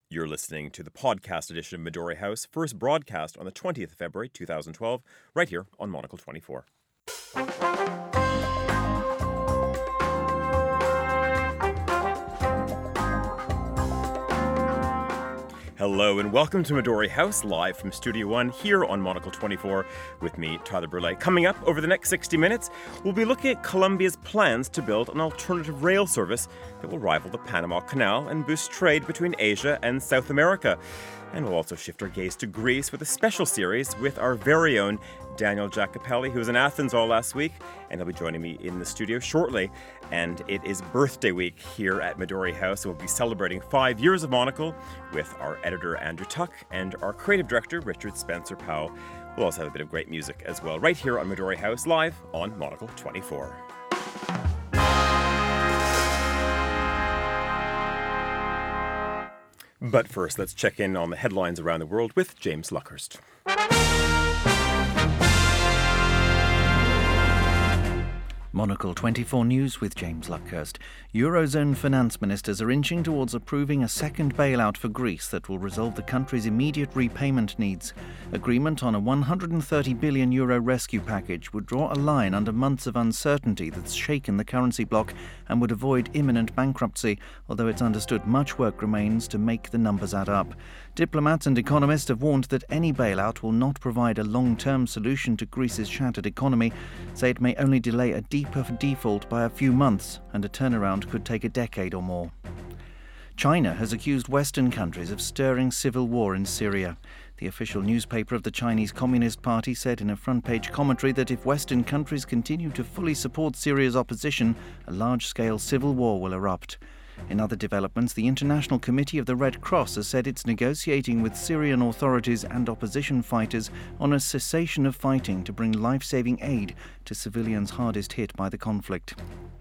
You're listening to the podcast edition of Midori House, first broadcast on the 20th of February 2012, right here on Monocle 24. Hello and welcome to Midori House, live from Studio One here on Monocle 24 with me, Tyler Brule. Coming up over the next 60 minutes, we'll be looking at Colombia's plans to build an alternative rail service that will rival the Panama Canal and boost trade between Asia and South America. And we'll also shift our gaze to Greece with a special series with our very own Daniel Jacopelli, who was in Athens all last week, and he'll be joining me in the studio shortly. And it is birthday week here at Midori House, and we'll be celebrating 5 years of Monocle with our editor, Andrew Tuck, and our creative director, Richard Spencer Powell. We'll also have a bit of great music as well, right here on Midori House, live on Monocle 24. But first, let's check in on the headlines around the world with James Luckhurst. Monocle 24 News with James Luckhurst. Eurozone finance ministers are inching towards approving a second bailout for Greece that will resolve the country's immediate repayment needs. Agreement on a €130 billion rescue package would draw a line under months of uncertainty that's shaken the currency bloc and would avoid imminent bankruptcy, although it's understood much work remains to make the numbers add up. Diplomats and economists have warned that any bailout will not provide a long-term solution to Greece's shattered economy, say it may only delay a deeper default by a few months, and a turnaround could take a decade or more. China has accused Western countries of stirring civil war in Syria. The official newspaper of the Chinese Communist Party said in a front-page commentary that if Western countries continue to fully support Syria's opposition, a large-scale civil war will erupt. In other developments, the International Committee of the Red Cross has said it's negotiating with Syrian authorities and opposition fighters on a cessation of fighting to bring life-saving aid to civilians hardest hit by the conflict.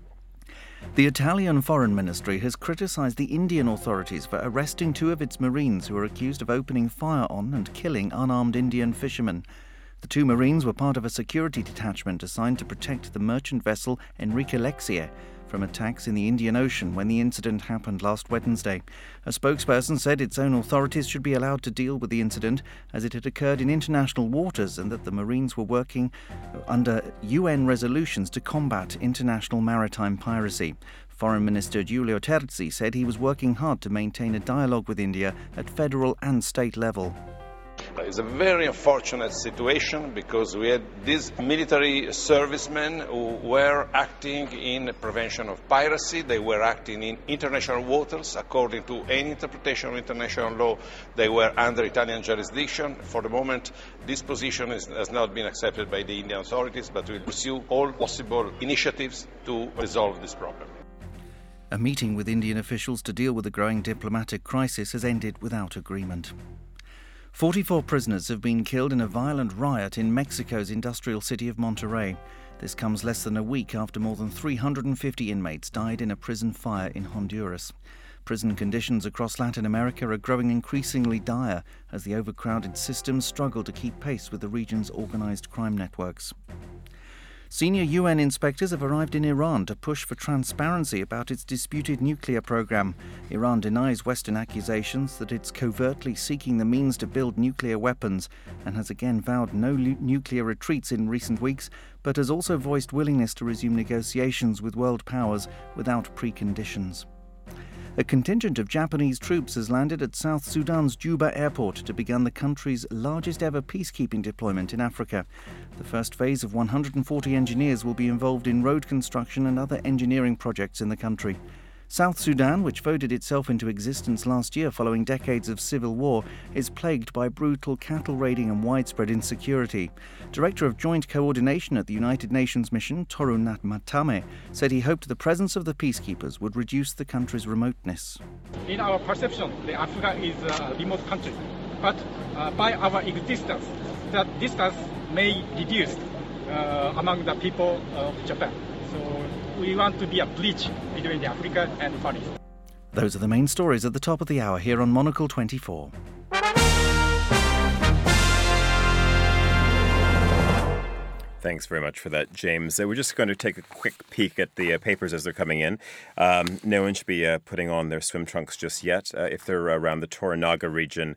The Italian Foreign Ministry has criticised the Indian authorities for arresting 2 of its Marines who are accused of opening fire on and killing unarmed Indian fishermen. The 2 Marines were part of a security detachment assigned to protect the merchant vessel Enrique Lexie from attacks in the Indian Ocean when the incident happened last Wednesday. A spokesperson said its own authorities should be allowed to deal with the incident as it had occurred in international waters and that the Marines were working under UN resolutions to combat international maritime piracy. Foreign Minister Giulio Terzi said he was working hard to maintain a dialogue with India at federal and state level. It's a very unfortunate situation because we had these military servicemen who were acting in prevention of piracy. They were acting in international waters. According to any interpretation of international law, they were under Italian jurisdiction. For the moment, this position has not been accepted by the Indian authorities, but we'll pursue all possible initiatives to resolve this problem. A meeting with Indian officials to deal with the growing diplomatic crisis has ended without agreement. 44 prisoners have been killed in a violent riot in Mexico's industrial city of Monterrey. This comes less than a week after more than 350 inmates died in a prison fire in Honduras. Prison conditions across Latin America are growing increasingly dire as the overcrowded systems struggle to keep pace with the region's organised crime networks. Senior UN inspectors have arrived in Iran to push for transparency about its disputed nuclear program. Iran denies Western accusations that it's covertly seeking the means to build nuclear weapons and has again vowed no nuclear retreats in recent weeks, but has also voiced willingness to resume negotiations with world powers without preconditions. A contingent of Japanese troops has landed at South Sudan's Juba airport to begin the country's largest ever peacekeeping deployment in Africa. The first phase of 140 engineers will be involved in road construction and other engineering projects in the country. South Sudan, which voted itself into existence last year following decades of civil war, is plagued by brutal cattle raiding and widespread insecurity. Director of Joint Coordination at the United Nations mission, Toru Matame, said he hoped the presence of the peacekeepers would reduce the country's remoteness. In our perception, Africa is a remote country, but by our existence, that distance may reduce among the people of Japan. So we want to be a bridge between Africa and Far East. Those are the main stories at the top of the hour here on Monocle 24. Thanks very much for that, James. We're just going to take a quick peek at the papers as they're coming in. No one should be putting on their swim trunks just yet. If they're around the Tauranga region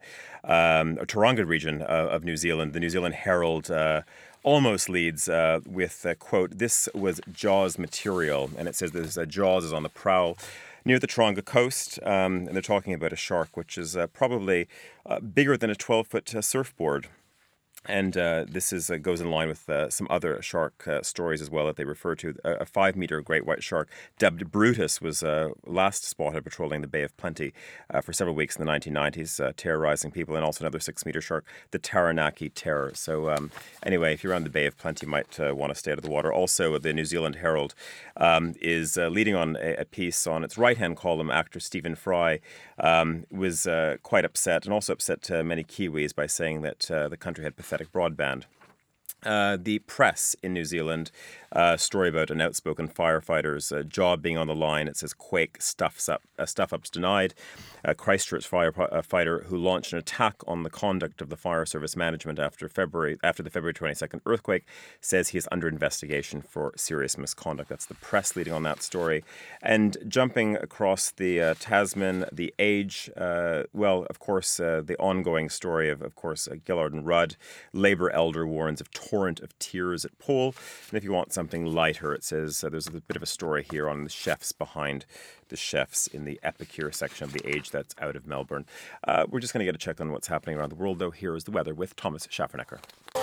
of New Zealand, the New Zealand Herald almost leads with, quote, "This was Jaws material." And it says this Jaws is on the prowl near the Tauranga coast. And they're talking about a shark which is probably bigger than a 12-foot surfboard. And this goes in line with some other shark stories as well that they refer to. A 5-meter great white shark dubbed Brutus was last spotted patrolling the Bay of Plenty for several weeks in the 1990s, terrorizing people, and also another 6-meter shark, the Taranaki Terror. So anyway, if you're around the Bay of Plenty, you might want to stay out of the water. Also, the New Zealand Herald is leading on a piece on its right-hand column. Actor Stephen Fry was quite upset, and also upset many Kiwis by saying that the country had pathetic broadband. The press in New Zealand, story about an outspoken firefighter's job being on the line. It says Quake stuff-ups denied. A Christchurch firefighter who launched an attack on the conduct of the fire service management after the February 22nd earthquake says he is under investigation for serious misconduct. That's the press leading on that story. And jumping across the Tasman, The Age, of course, the ongoing story of course, Gillard and Rudd. Labour elder warns of torrent of tears at poll. And if you want something lighter, it says there's a bit of a story here on the chefs behind the chefs in the Epicure section of The Age that's out of Melbourne. We're just going to get a check on what's happening around the world, though. Here is the weather with Thomas Schaffernecker.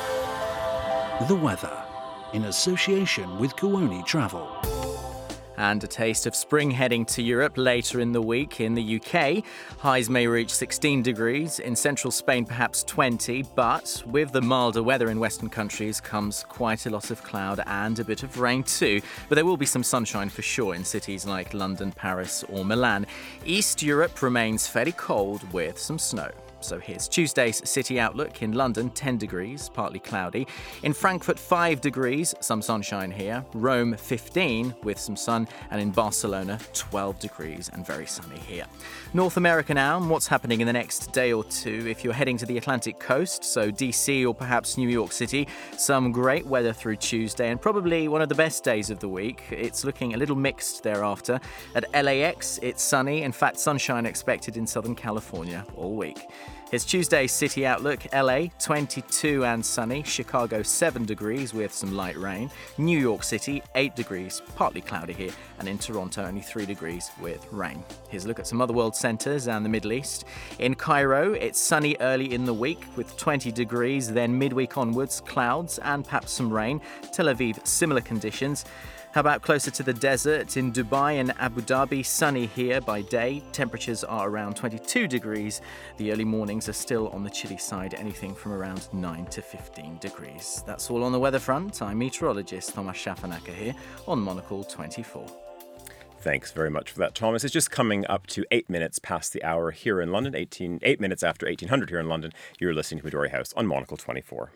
The weather, in association with Kuoni Travel. And a taste of spring heading to Europe later in the week in the UK. Highs may reach 16 degrees, in central Spain perhaps 20, but with the milder weather in Western countries comes quite a lot of cloud and a bit of rain too. But there will be some sunshine for sure in cities like London, Paris or Milan. East Europe remains fairly cold with some snow. So here's Tuesday's city outlook. In London, 10 degrees, partly cloudy. In Frankfurt, 5 degrees, some sunshine here. Rome, 15 with some sun. And in Barcelona, 12 degrees and very sunny here. North America now, and what's happening in the next day or two. If you're heading to the Atlantic coast, so DC or perhaps New York City, some great weather through Tuesday and probably one of the best days of the week. It's looking a little mixed thereafter. At LAX, it's sunny. In fact, sunshine expected in Southern California all week. Here's Tuesday's city outlook. LA, 22 and sunny. Chicago, 7 degrees with some light rain. New York City, 8 degrees, partly cloudy here. And in Toronto, only 3 degrees with rain. Here's a look at some other world centres and the Middle East. In Cairo, it's sunny early in the week with 20 degrees. Then midweek onwards, clouds and perhaps some rain. Tel Aviv, similar conditions. How about closer to the desert? In Dubai and Abu Dhabi, sunny here by day. Temperatures are around 22 degrees. The early mornings are still on the chilly side, anything from around 9 to 15 degrees. That's all on the weather front. I'm meteorologist Thomas Schaffernecker here on Monocle 24. Thanks very much for that, Thomas. It's just coming up to 8 minutes past the hour here in London, 8 minutes after 1800 here in London. You're listening to Midori House on Monocle 24.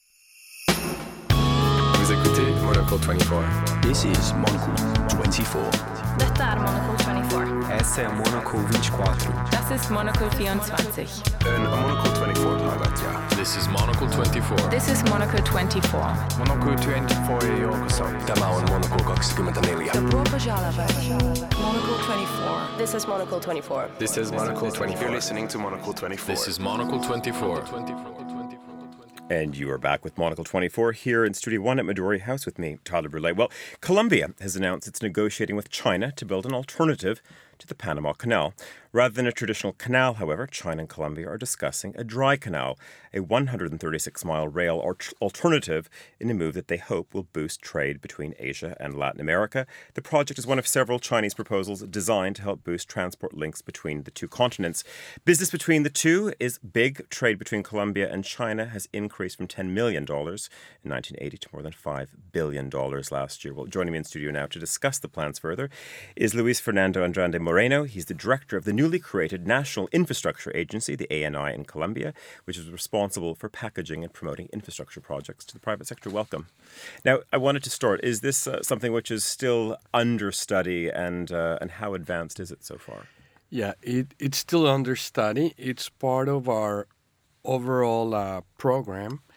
Vous écoutez Monocle 24. This is Monocle 24. Detta är Monocle 24. Essa är Monocle 24. Das ist Monocle 24. En Monocle 24 talat, ja. This is Monocle 24. This is Monocle 24. Monocle 24 joukossa. Tämä on Monocle 24. Dobro požalovat. Monocle 24. This is Monocle 24. This is Monocle 24. You're listening to Monocle 24. This is Monocle 24. And you are back with Monocle 24 here in Studio 1 at Midori House with me, Tyler Brule. Well, Colombia has announced it's negotiating with China to build an alternative to the Panama Canal. Rather than a traditional canal, however, China and Colombia are discussing a dry canal, a 136-mile rail alternative in a move that they hope will boost trade between Asia and Latin America. The project is one of several Chinese proposals designed to help boost transport links between the two continents. Business between the two is big. Trade between Colombia and China has increased from $10 million in 1980 to more than $5 billion last year. Well, joining me in studio now to discuss the plans further is Luis Fernando Andrade Moreno. He's the director of the newly created National Infrastructure Agency, the ANI in Colombia, which is responsible for packaging and promoting infrastructure projects to the private sector. Welcome. Now, I wanted to start. Is this something which is still under study, and how advanced is it so far? Yeah, it's still under study. It's part of our overall program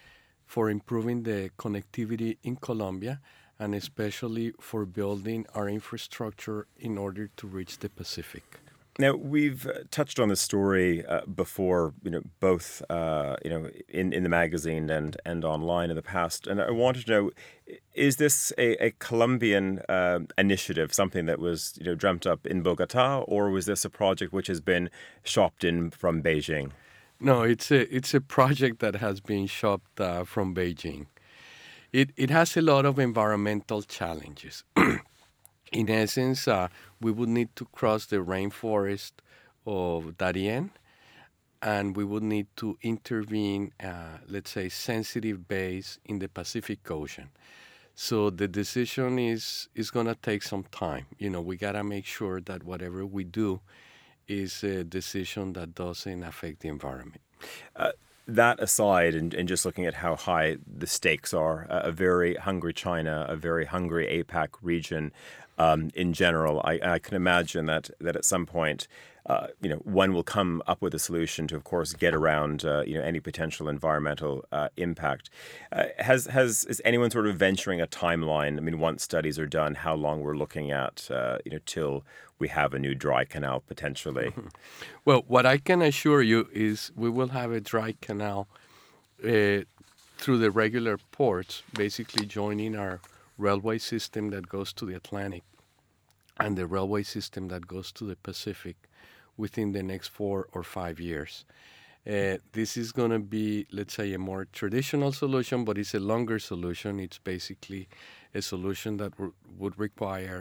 for improving the connectivity in Colombia, and especially for building our infrastructure in order to reach the Pacific. Now, we've touched on this story before, both, in the magazine and online in the past. And I wanted to know, is this a Colombian initiative, something that was, dreamt up in Bogota, or was this a project which has been shopped in from Beijing? No, it's a project that has been shopped from Beijing. It has a lot of environmental challenges. In essence, we would need to cross the rainforest of Darien, and we would need to intervene, let's say, sensitive bays in the Pacific Ocean. So the decision is going to take some time. We got to make sure that whatever we do is a decision that doesn't affect the environment. That aside, and just looking at how high the stakes are, a very hungry China, a very hungry APAC region in general, I can imagine that at some point, one will come up with a solution to, of course, get around, any potential environmental impact. Is anyone sort of venturing a timeline? I mean, once studies are done, how long we're looking at, till we have a new dry canal potentially? Well, what I can assure you is we will have a dry canal through the regular ports, basically joining our railway system that goes to the Atlantic and the railway system that goes to the Pacific within the next 4 or 5 years. This is going to be, let's say, a more traditional solution, but it's a longer solution. It's basically a solution that would require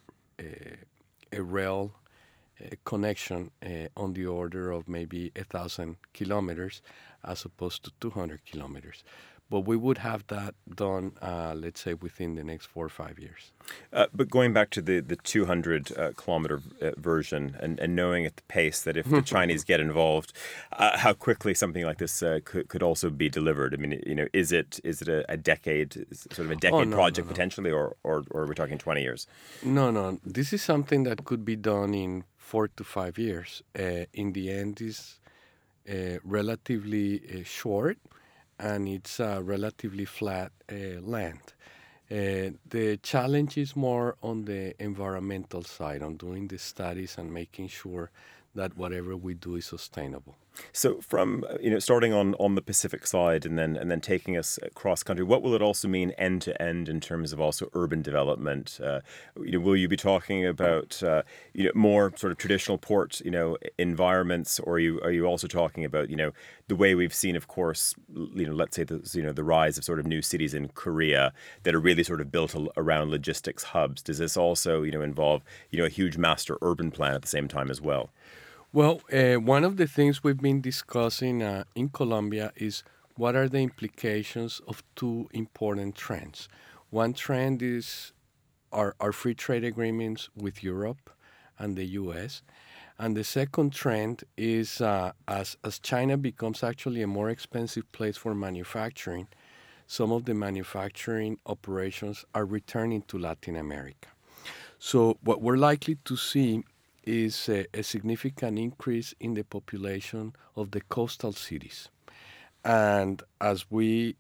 a rail connection on the order of maybe 1,000 kilometers as opposed to 200 kilometers. But we would have that done, let's say, within the next 4 or 5 years. But going back to the 200-kilometer version and knowing at the pace that if the Chinese get involved, how quickly something like this could also be delivered. I mean, is it a decade, sort of a decade project potentially, or are we talking 20 years? No. This is something that could be done in 4 to 5 years. In the end, it's relatively short, and it's relatively flat land. The challenge is more on the environmental side, on doing the studies and making sure that whatever we do is sustainable. So from starting on the Pacific side and then taking us across country, what will it also mean end to end in terms of also urban development? Will you be talking about more sort of traditional port environments, or are you also talking about the way we've seen, of course, let's say the rise of sort of new cities in Korea that are really sort of built around logistics hubs? Does this also involve a huge master urban plan at the same time as well? Well, one of the things we've been discussing in Colombia is what are the implications of two important trends. One trend is our free trade agreements with Europe and the U.S., and the second trend is as China becomes actually a more expensive place for manufacturing, some of the manufacturing operations are returning to Latin America. So what we're likely to see is a significant increase in the population of the coastal cities. And as we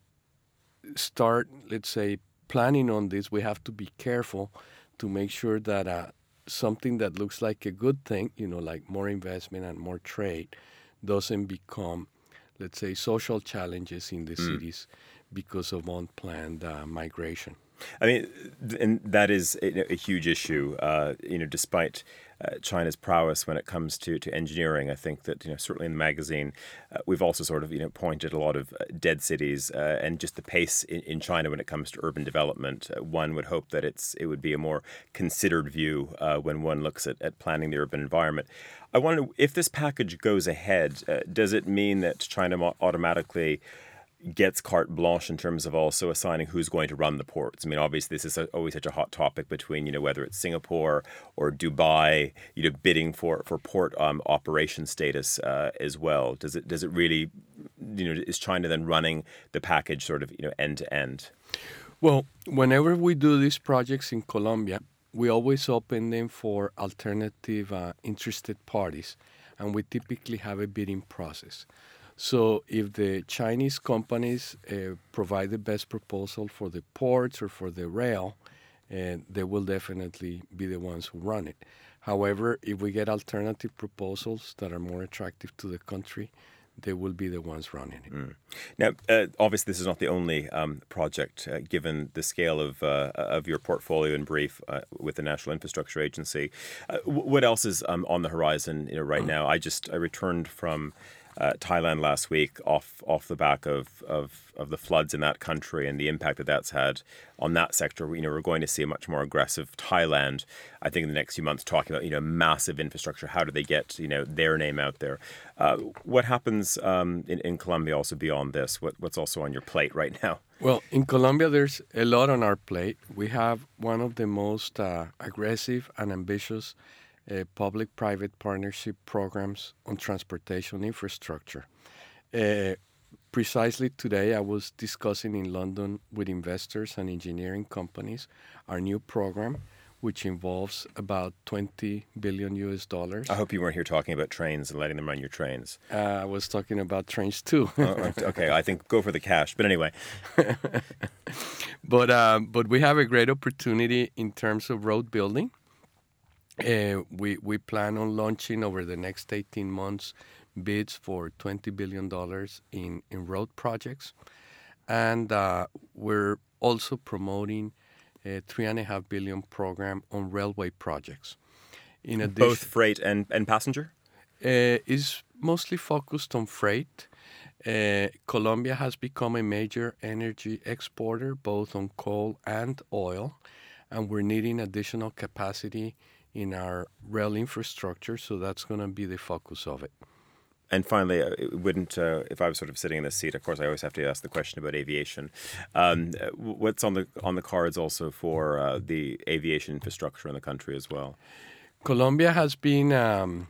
start, let's say, planning on this, we have to be careful to make sure that something that looks like a good thing, like more investment and more trade, doesn't become, let's say, social challenges in the cities because of unplanned migration. I mean, and that is a huge issue, despite China's prowess when it comes to engineering. I think that, certainly in the magazine, we've also sort of, pointed a lot of dead cities and just the pace in China when it comes to urban development. One would hope that it would be a more considered view when one looks at planning the urban environment. I wonder, if this package goes ahead, does it mean that China automatically gets carte blanche in terms of also assigning who's going to run the ports? I mean, obviously, this is always such a hot topic between, whether it's Singapore or Dubai, bidding for port operation status as well. Does it really, is China then running the package sort of, end to end? Well, whenever we do these projects in Colombia, we always open them for alternative interested parties, and we typically have a bidding process. So if the Chinese companies provide the best proposal for the ports or for the rail, they will definitely be the ones who run it. However, if we get alternative proposals that are more attractive to the country, they will be the ones running it. Now, obviously, this is not the only project, given the scale of your portfolio in brief with the National Infrastructure Agency. What else is on the horizon right now? I returned from Thailand last week off the back of the floods in that country and the impact that that's had on that sector. We're going to see a much more aggressive Thailand, I think, in the next few months, talking about massive infrastructure. How do they get their name out there? What happens in Colombia also beyond this? What's also on your plate right now? Well, in Colombia, there's a lot on our plate. We have one of the most aggressive and ambitious public-private partnership programs on transportation infrastructure. Precisely today, I was discussing in London with investors and engineering companies our new program, which involves about $20 billion US. I hope you weren't here talking about trains and letting them run your trains. I was talking about trains too. Okay, I think go for the cash. But anyway. But we have a great opportunity in terms of road building. We plan on launching over the next 18 months bids for $20 billion in road projects. And we're also promoting a $3.5 billion program on railway projects. In addition, both freight and passenger? Is mostly focused on freight. Colombia has become a major energy exporter, both on coal and oil, and we're needing additional capacity in our rail infrastructure, so that's going to be the focus of it. And finally, if I was sort of sitting in this seat, of course, I always have to ask the question about aviation. What's on the cards also for the aviation infrastructure in the country as well? Colombia has been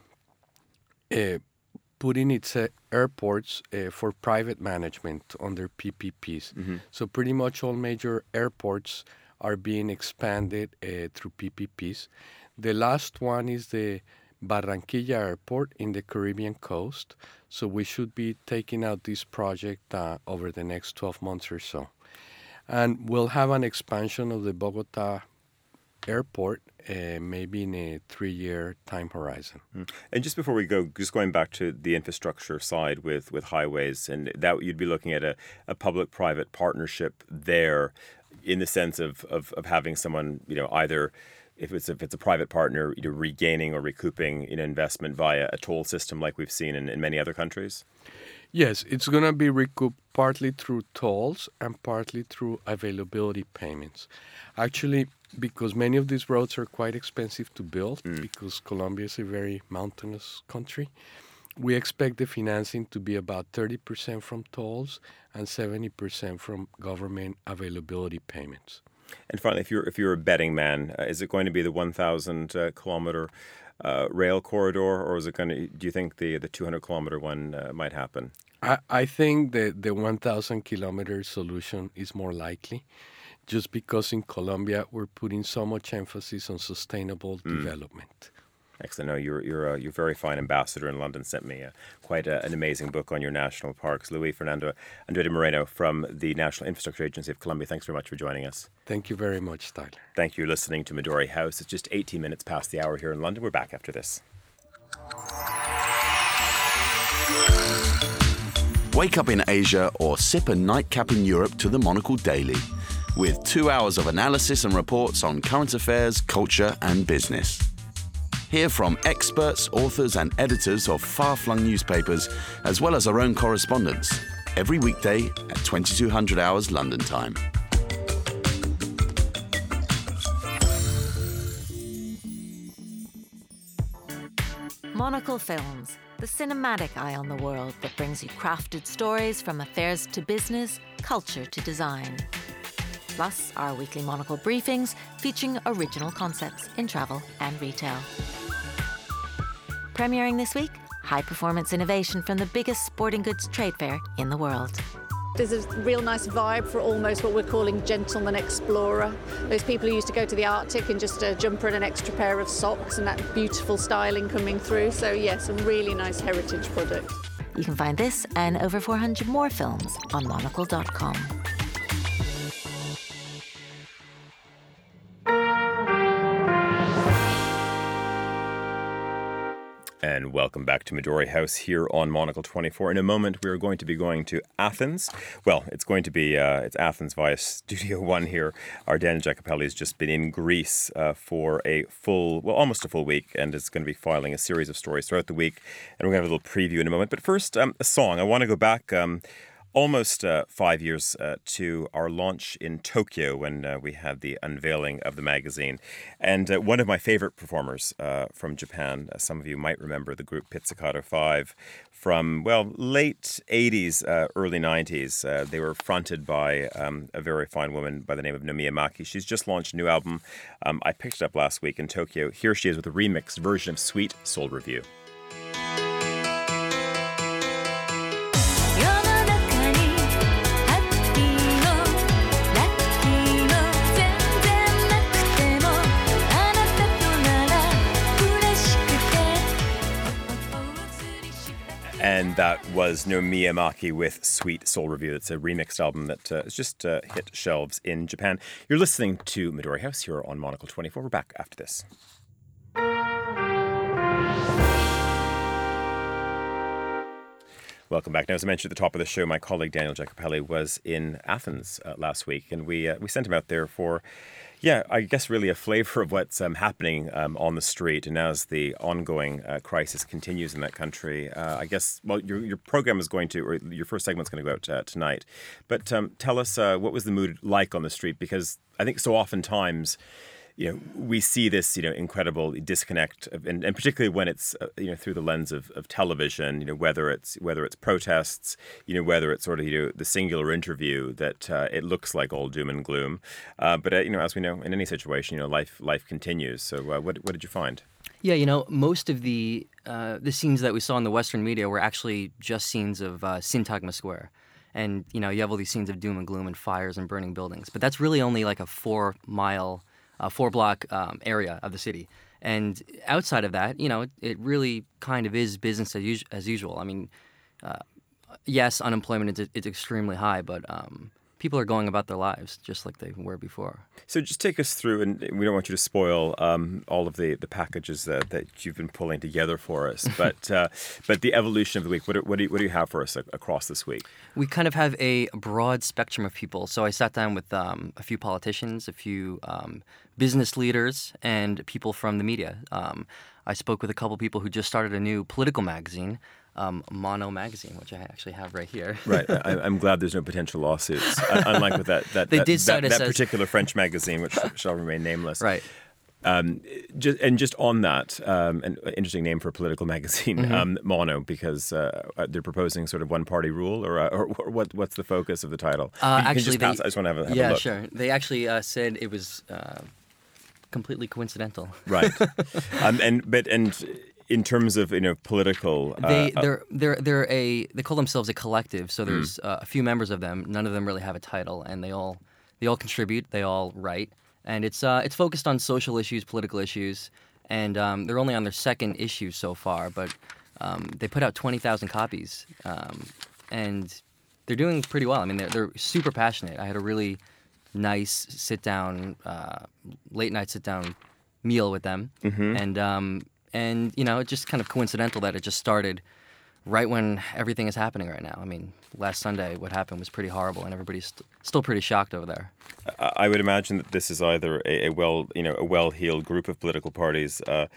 putting its airports for private management under PPPs. Mm-hmm. So pretty much all major airports are being expanded through PPPs. The last one is the Barranquilla Airport in the Caribbean coast. So we should be taking out this project over the next 12 months or so. And we'll have an expansion of the Bogota Airport maybe in a 3-year time horizon. And just before we go, just going back to the infrastructure side with highways, and that you'd be looking at a public-private partnership there in the sense of having someone, either if it's a private partner, regaining or recouping investment via a toll system like we've seen in many other countries? Yes, it's going to be recouped partly through tolls and partly through availability payments. Actually, because many of these roads are quite expensive to build, because Colombia is a very mountainous country, we expect the financing to be about 30% from tolls and 70% from government availability payments. And finally, if you're a betting man, is it going to be the 1,000 kilometer rail corridor, or is it going to? Do you think the 200 kilometer one might happen? I think the 1,000 kilometer solution is more likely, just because in Colombia we're putting so much emphasis on sustainable development. Excellent. No, you're a very fine ambassador in London. Sent me quite an amazing book on your national parks. Luis Fernando Andrade Moreno from the National Infrastructure Agency of Colombia. Thanks very much for joining us. Thank you very much, Tyler. Thank you. You're listening to Midori House. It's just 18 minutes past the hour here in London. We're back after this. Wake up in Asia or sip a nightcap in Europe to the Monocle Daily, with 2 hours of analysis and reports on current affairs, culture and business. Hear from experts, authors and editors of far-flung newspapers, as well as our own correspondents, every weekday at 2200 hours London time. Monocle Films, the cinematic eye on the world that brings you crafted stories from affairs to business, culture to design. Plus our weekly Monocle briefings featuring original concepts in travel and retail. Premiering this week, high-performance innovation from the biggest sporting goods trade fair in the world. There's a real nice vibe for almost what we're calling gentleman explorer. Those people who used to go to the Arctic in just a jumper and an extra pair of socks, and that beautiful styling coming through. So yes, a really nice heritage product. You can find this and over 400 more films on monocle.com. And welcome back to Midori House here on Monocle 24. In a moment, we are going to be going to Athens. Well, it's going to be it's Athens via Studio One here. Our Daniel Giacopelli has just been in Greece for almost a full week, and is going to be filing a series of stories throughout the week. And we're going to have a little preview in a moment. But first, a song. I want to go back almost 5 years to our launch in Tokyo when we had the unveiling of the magazine. And one of my favorite performers from Japan, some of you might remember the group Pizzicato 5 from, late 80s, early 90s. They were fronted by a very fine woman by the name of Nomiya Maki. She's just launched a new album. I picked it up last week in Tokyo. Here she is with a remixed version of Sweet Soul Review. And that was Nomiya Maki with Sweet Soul Review. It's a remixed album that has just hit shelves in Japan. You're listening to Midori House here on Monocle 24. We're back after this. Welcome back. Now, as I mentioned at the top of the show, my colleague Daniel Giacopelli was in Athens last week, and we sent him out there for, I guess really a flavor of what's happening on the street. And as the ongoing crisis continues in that country, I guess, your program is going to, or your first segment's going to go out tonight. But tell us, what was the mood like on the street? Because I think so oftentimes, we see this, incredible disconnect, and particularly when it's, through the lens of television, whether it's protests, whether it's sort of, the singular interview, that it looks like all doom and gloom. But as we know, in any situation, life continues. So what did you find? Yeah, most of the scenes that we saw in the Western media were actually just scenes of Syntagma Square. And, you have all these scenes of doom and gloom and fires and burning buildings. But that's really only like a 4-block area of the city. And outside of that, it really kind of is business as usual. I mean, yes, unemployment is extremely high, but people are going about their lives just like they were before. So just take us through, and we don't want you to spoil all of the packages that you've been pulling together for us, but the evolution of the week, what do you have for us across this week? We kind of have a broad spectrum of people. So I sat down with a few politicians, a few business leaders, and people from the media. I spoke with a couple people who just started a new political magazine, Mono Magazine, which I actually have right here. Right. I'm glad there's no potential lawsuits, unlike with that particular French magazine, which shall remain nameless. Right. Just on that, an interesting name for a political magazine, Mono, because they're proposing sort of one-party rule, or what's the focus of the title? I just want to have a look. Yeah, sure. They actually said it was completely coincidental. Right. And in terms of political, they call themselves a collective. So there's a few members of them. None of them really have a title, and they all contribute. They all write, and it's focused on social issues, political issues, and they're only on their second issue so far. But they put out 20,000 copies, and they're doing pretty well. I mean, they're super passionate. I had a really nice late night sit down meal with them, and it's just kind of coincidental that it just started right when everything is happening right now. I mean, last Sunday, what happened was pretty horrible, and everybody's still pretty shocked over there. I would imagine that this is either a well-heeled group of political parties,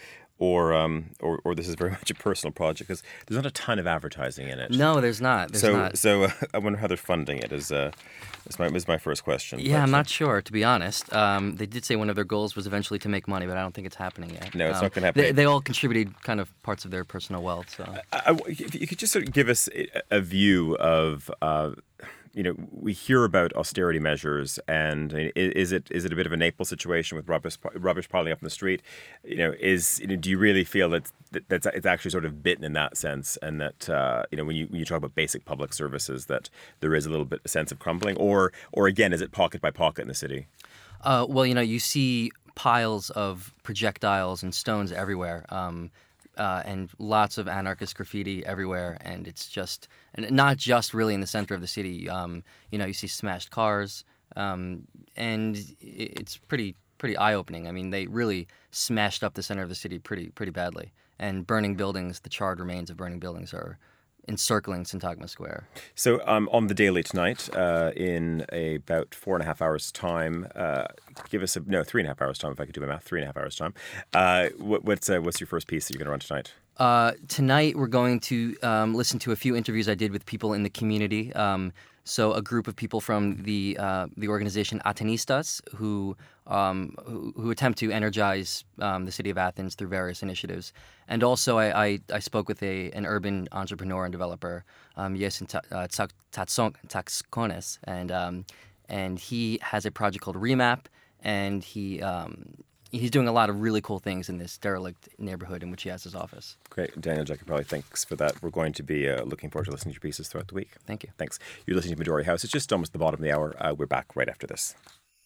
or this is very much a personal project, because there's not a ton of advertising in it. No, there's not. So I wonder how they're funding it. Is my first question. Yeah, I'm not sure, to be honest. They did say one of their goals was eventually to make money, but I don't think it's happening yet. No, it's not going to happen. They all contributed kind of parts of their personal wealth. So if you could just sort of give us a view of. We hear about austerity measures, and is it a bit of a Naples situation with rubbish piling up in the street? Do you really feel that it's actually sort of bitten in that sense, and that when you talk about basic public services, that there is a little bit a sense of crumbling, or again, is it pocket by pocket in the city? Well, you see piles of projectiles and stones everywhere. and lots of anarchist graffiti everywhere, and it's just, and not just really in the center of the city. You see smashed cars, and it's pretty eye-opening. I mean, they really smashed up the center of the city pretty badly, and burning buildings, the charred remains of burning buildings are encircling Syntagma Square. So on the Daily tonight, in about 4.5 hours' time, give us 3.5 hours' time, if I could do my math, 3.5 hours' time. What's your first piece that you're going to run tonight? Tonight we're going to listen to a few interviews I did with people in the community. So a group of people from the organization Athenistas who attempt to energize the city of Athens through various initiatives. And also I spoke with an urban entrepreneur and developer, Yesin Tatskones, and he has a project called Remap, and he's doing a lot of really cool things in this derelict neighborhood in which he has his office. Great. Daniel Jacovelli, thanks for that. We're going to be looking forward to listening to your pieces throughout the week. Thank you. Thanks. You're listening to Midori House. It's just almost the bottom of the hour. We're back right after this.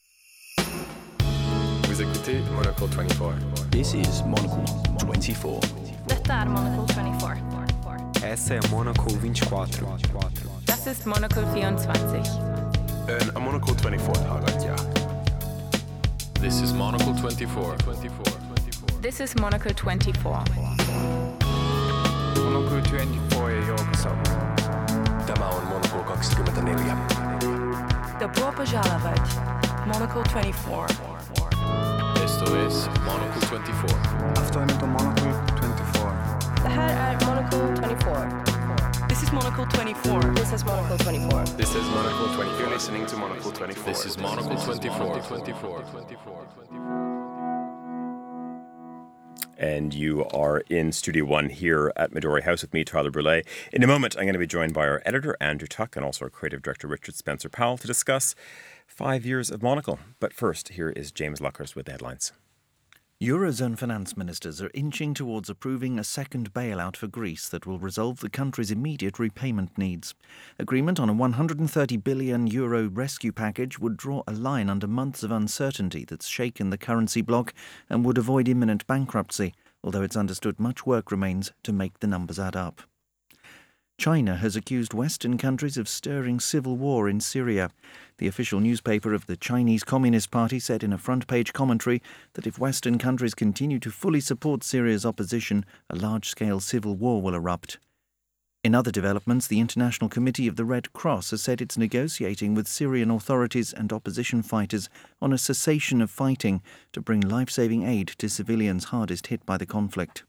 Vous écoutez Monocle 24. This is Monocle 24. Detta Monocle 24. Essa är Monocle 24. Das ist Monocle 24. A Monocle 24 hallgatja. This is Monocle 24. This is Monocle 24. Monocle 24 joukossa. Tämä on Monocle 24. Dobro požalovat. Monocle 24. Esto es Monocle 24. Afternoon to Monocle 24. Det här är Monocle 24. This is Monocle 24. This is Monocle 24. This is Monocle 24. You're listening to Monocle 24. This is Monocle 24. And you are in Studio One here at Midori House with me, Tyler Brûlé. In a moment, I'm going to be joined by our editor, Andrew Tuck, and also our creative director, Richard Spencer Powell, to discuss 5 years of Monocle. But first, here is James Luckhurst with the headlines. Eurozone finance ministers are inching towards approving a second bailout for Greece that will resolve the country's immediate repayment needs. Agreement on a €130 billion rescue package would draw a line under months of uncertainty that's shaken the currency bloc and would avoid imminent bankruptcy, although it's understood much work remains to make the numbers add up. China has accused Western countries of stirring civil war in Syria. The official newspaper of the Chinese Communist Party said in a front-page commentary that if Western countries continue to fully support Syria's opposition, a large-scale civil war will erupt. In other developments, the International Committee of the Red Cross has said it's negotiating with Syrian authorities and opposition fighters on a cessation of fighting to bring life-saving aid to civilians hardest hit by the conflict.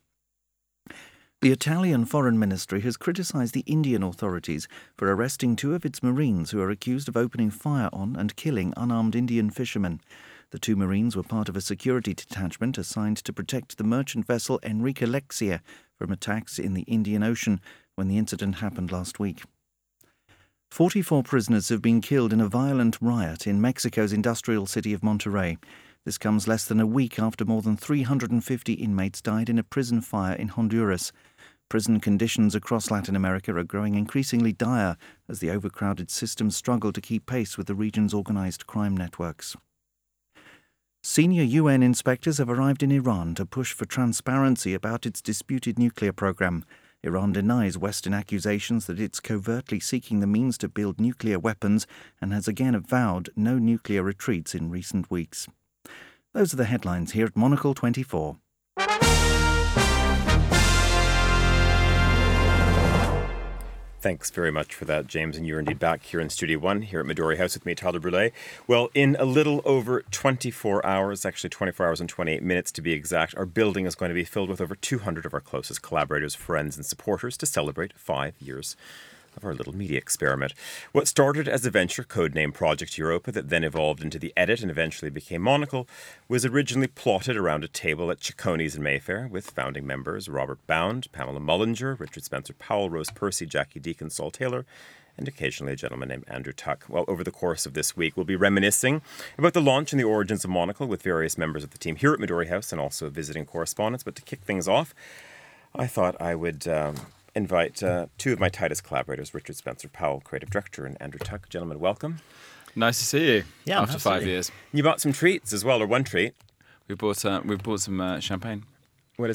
The Italian Foreign Ministry has criticised the Indian authorities for arresting 2 of its Marines who are accused of opening fire on and killing unarmed Indian fishermen. The 2 Marines were part of a security detachment assigned to protect the merchant vessel Enrique Lexia from attacks in the Indian Ocean when the incident happened last week. 44 prisoners have been killed in a violent riot in Mexico's industrial city of Monterrey. This comes less than a week after more than 350 inmates died in a prison fire in Honduras. Prison conditions across Latin America are growing increasingly dire as the overcrowded systems struggle to keep pace with the region's organised crime networks. Senior UN inspectors have arrived in Iran to push for transparency about its disputed nuclear program. Iran denies Western accusations that it's covertly seeking the means to build nuclear weapons and has again avowed no nuclear retreats in recent weeks. Those are the headlines here at Monocle 24. Thanks very much for that, James. And you're indeed back here in Studio One, here at Midori House with me, Tyler Brûlé. Well, in a little over 24 hours, actually 24 hours and 28 minutes to be exact, our building is going to be filled with over 200 of our closest collaborators, friends and supporters to celebrate 5 years of our little media experiment. What started as a venture codenamed Project Europa that then evolved into The Edit and eventually became Monocle was originally plotted around a table at Cicconi's in Mayfair with founding members Robert Bound, Pamela Mullinger, Richard Spencer Powell, Rose Percy, Jackie Deacon, Saul Taylor, and occasionally a gentleman named Andrew Tuck. Well, over the course of this week, we'll be reminiscing about the launch and the origins of Monocle with various members of the team here at Midori House and also visiting correspondents. But to kick things off, I thought I would invite 2 of my tightest collaborators, Richard Spencer Powell, creative director, and Andrew Tuck. Gentlemen, welcome. Nice to see you. Yeah, after 5 years. You bought some treats as well, or one treat. We've bought some champagne. What is it?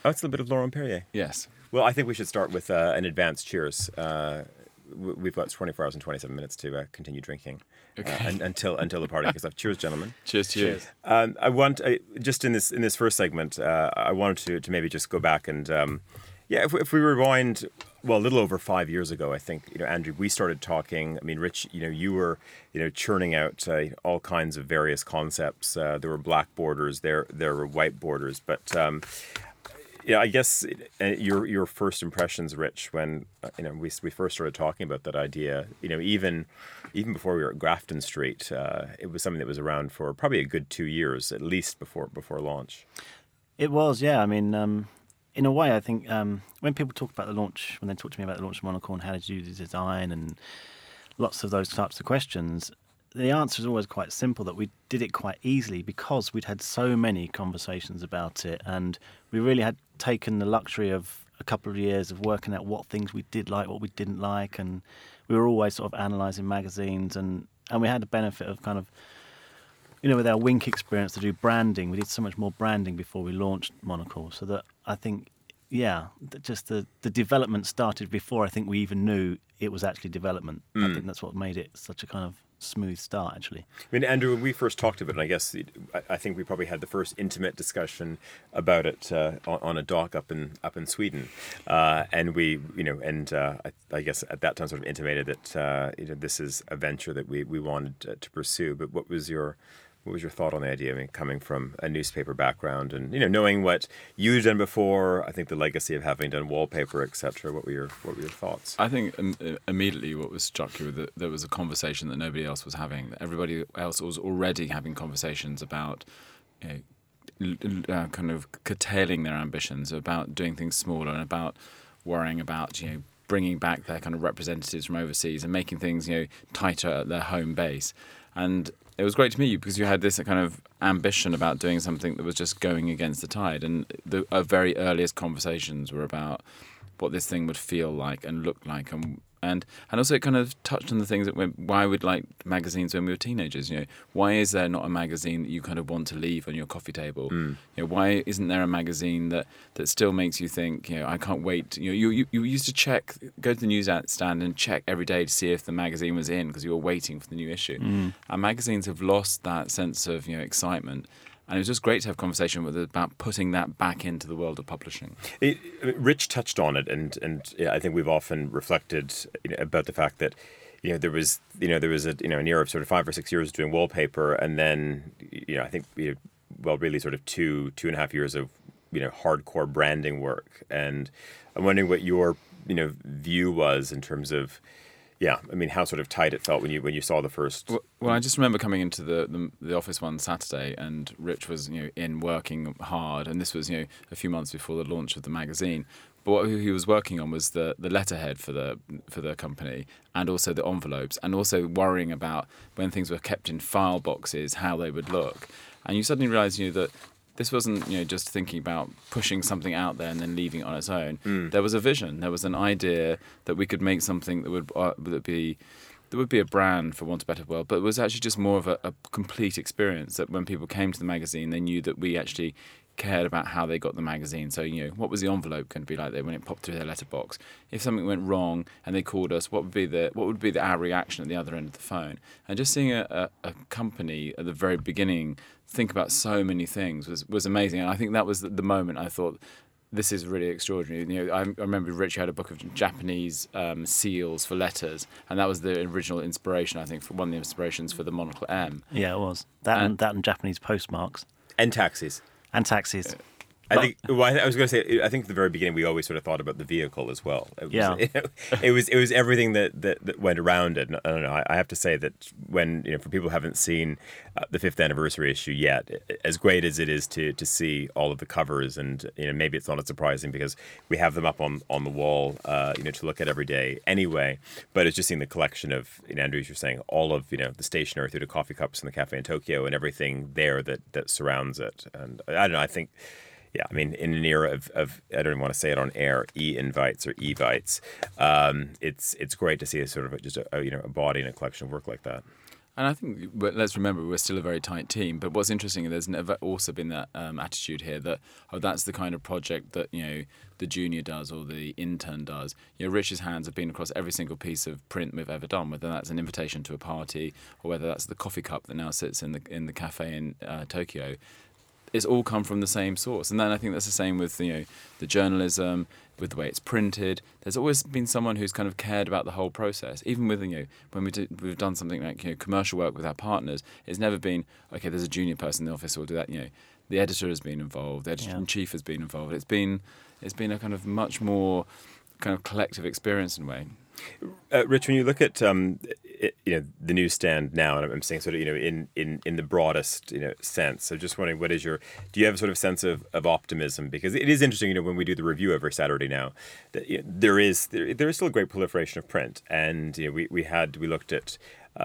Oh, it's a little bit of Laurent Perrier. Yes. Well, I think we should start with an advanced cheers. We've got 24 hours and 27 minutes to continue drinking until the party kicks off. Cheers, gentlemen. Cheers. I want just in this first segment, I wanted to maybe just go back and if we rewind, well, a little over 5 years ago, I think, Andrew, we started talking. I mean, Rich, you were churning out all kinds of various concepts. There were black borders, there were white borders, but. I guess your first impressions, Rich, when we first started talking about that idea, even before we were at Grafton Street, it was something that was around for probably a good 2 years at least before launch. It was, yeah. I mean, in a way, I think when people talk about the launch, when they talk to me about the launch of Monocle and how did you do the design and lots of those types of questions, the answer is always quite simple, that we did it quite easily because we'd had so many conversations about it, and we really had taken the luxury of a couple of years of working out what things we did like, what we didn't like, and we were always sort of analysing magazines, and we had the benefit of kind of, with our Wink experience to do branding. We did so much more branding before we launched Monocle, so that I think, just the development started before I think we even knew it was actually development. I think that's what made it such a kind of smooth start, actually. I mean, Andrew, when we first talked about it, and I guess I think we probably had the first intimate discussion about it on a dock up in Sweden, and we, I guess at that time sort of intimated that this is a venture that we wanted to pursue. But what was your thought on the idea? I mean, coming from a newspaper background and knowing what you'd done before, I think the legacy of having done wallpaper, etc. What were your thoughts? I think immediately what was struck you that there was a conversation that nobody else was having. That everybody else was already having conversations about kind of curtailing their ambitions, about doing things smaller, and about worrying about bringing back their kind of representatives from overseas and making things tighter at their home base. And it was great to meet you because you had this kind of ambition about doing something that was just going against the tide. And our very earliest conversations were about what this thing would feel like and look like. And also it kind of touched on the things that why we'd like magazines when we were teenagers. Why is there not a magazine that you kind of want to leave on your coffee table? Why isn't there a magazine that still makes you think, I can't wait? You used to go to the newsstand and check every day to see if the magazine was in because you were waiting for the new issue. And magazines have lost that sense of excitement. And it was just great to have a conversation with it about putting that back into the world of publishing. Rich touched on it, and I think we've often reflected about the fact that there was an era of sort of 5 or 6 years doing wallpaper, and then I think really sort of 2.5 years of hardcore branding work. And I'm wondering what your view was in terms of. Yeah, I mean, how sort of tight it felt when you saw the first. Well, I just remember coming into the office one Saturday, and Rich was in working hard, and this was a few months before the launch of the magazine. But what he was working on was the letterhead for the company, and also the envelopes, and also worrying about when things were kept in file boxes how they would look. And you suddenly realise that. This wasn't, just thinking about pushing something out there and then leaving it on its own. There was a vision. There was an idea that we could make something that would be a brand, for want of a better word, but it was actually just more of a complete experience. That when people came to the magazine, they knew that we actually cared about how they got the magazine. So, what was the envelope going to be like there when it popped through their letterbox? If something went wrong and they called us, what would be our reaction at the other end of the phone? And just seeing a company at the very beginning think about so many things was amazing. And I think that was the moment I thought, this is really extraordinary. I remember Rich had a book of Japanese seals for letters, and that was the original inspiration, I think, for one of the inspirations for the Monocle M. Yeah, it was. That and Japanese postmarks. And taxis. And taxis. I think. Well, I was going to say. I think at the very beginning we always sort of thought about the vehicle as well. It was everything that went around it. I don't know. I have to say that when for people who haven't seen the 5th anniversary issue yet, as great as it is to see all of the covers, and maybe it's not as surprising because we have them up on the wall, to look at every day anyway. But it's just seeing the collection of, Andrew, as you're saying, all of the stationery through the coffee cups in the cafe in Tokyo and everything there that surrounds it. And I don't know. I think. Yeah, I mean, in an era of I don't even want to say it on air, e-invites or e-vites, it's great to see a sort of just a body and a collection of work like that. And I think, let's remember, we're still a very tight team. But what's interesting is there's never also been that attitude here that, that's the kind of project that, the junior does or the intern does. Rich's hands have been across every single piece of print we've ever done, whether that's an invitation to a party or whether that's the coffee cup that now sits in the cafe in Tokyo. It's all come from the same source. And then I think that's the same with, the journalism, with the way it's printed. There's always been someone who's kind of cared about the whole process. Even with, when we've done something like, commercial work with our partners, it's never been, okay, there's a junior person in the office who will do that. The editor has been involved, the editor-in-chief has been involved. It's been a kind of much more kind of collective experience in a way. Rich, when you look at the newsstand now, and I'm saying sort of in the broadest sense, so just wondering, do you have a sort of sense of optimism? Because it is interesting, when we do the review every Saturday now, that there is still a great proliferation of print, and we looked at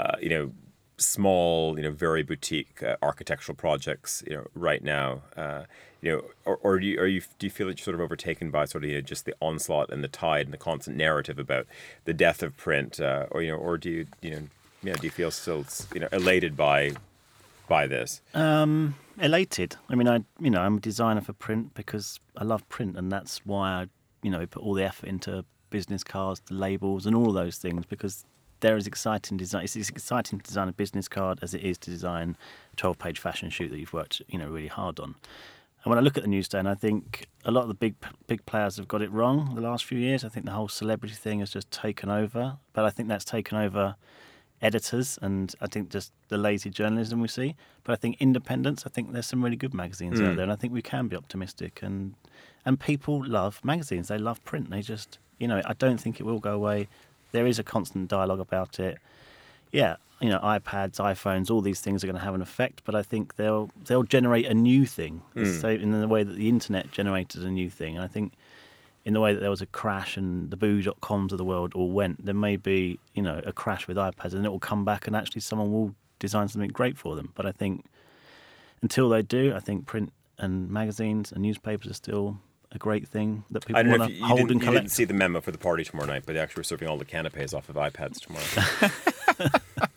small, very boutique architectural projects, right now. Or do you feel that you're sort of overtaken by sort of just the onslaught and the tide and the constant narrative about the death of print, or do you feel still elated by this? Elated. I mean, I'm a designer for print because I love print, and that's why I put all the effort into business cards, the labels, and all those things, because there is exciting design. It's as exciting to design a business card as it is to design a 12-page fashion shoot that you've worked, really hard on. And when I look at the newsstand, I think a lot of the big players have got it wrong the last few years. I think the whole celebrity thing has just taken over. But I think that's taken over editors and I think just the lazy journalism we see. But I think independents, I think there's some really good magazines out there. And I think we can be optimistic. And people love magazines. They love print. They just, I don't think it will go away. There is a constant dialogue about it. Yeah, iPads, iPhones, all these things are going to have an effect, but I think they'll generate a new thing. So in the way that the internet generated a new thing, and I think in the way that there was a crash and the boo.coms of the world all went, there may be a crash with iPads, and it will come back, and actually someone will design something great for them. But I think until they do, I think print and magazines and newspapers are still a great thing that people want to hold and collect. You didn't see the memo for the party tomorrow night, but actually we're serving all the canapes off of iPads tomorrow.